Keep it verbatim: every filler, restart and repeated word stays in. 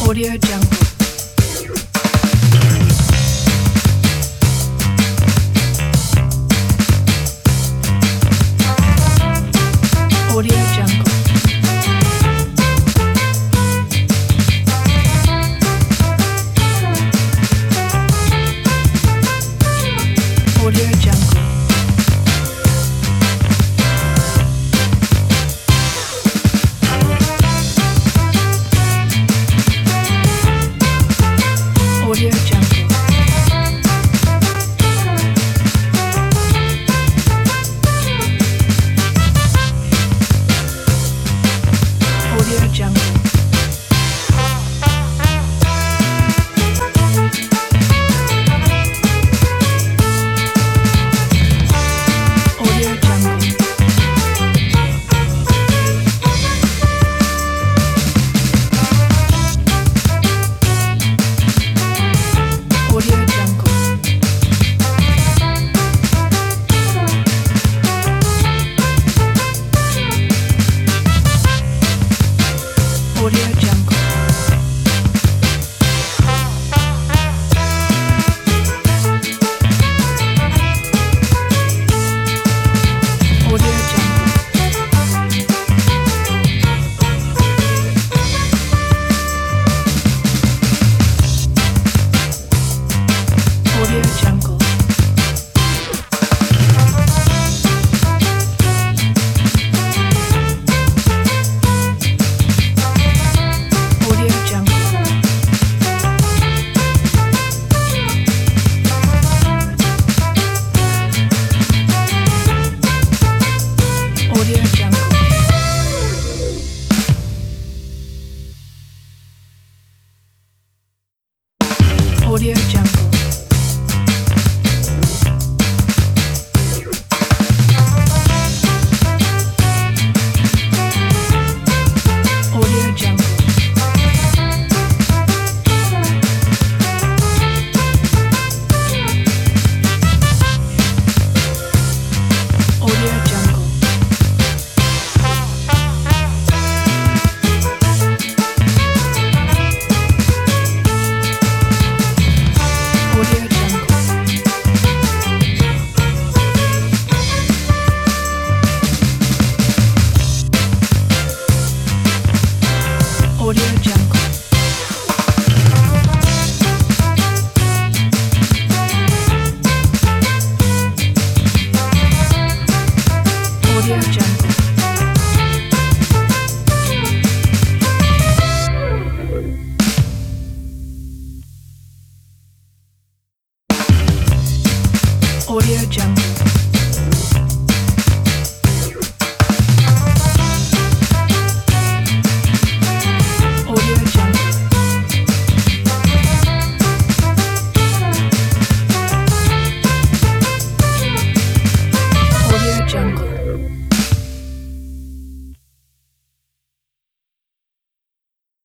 Audio Jungle. Audio Jungle. Audio Jungle. Audio Jungle. Audio Jungle. Audio Jungle. Audio Jungle. Audio Jungle. Audio Jungle. Audio Jungle. Audio Jungle. Audio Jungle. Audio Jungle. Audio Jungle. Audio Jungle. Audio Jungle. Audio Jungle. Audio Jungle. Audio Jungle.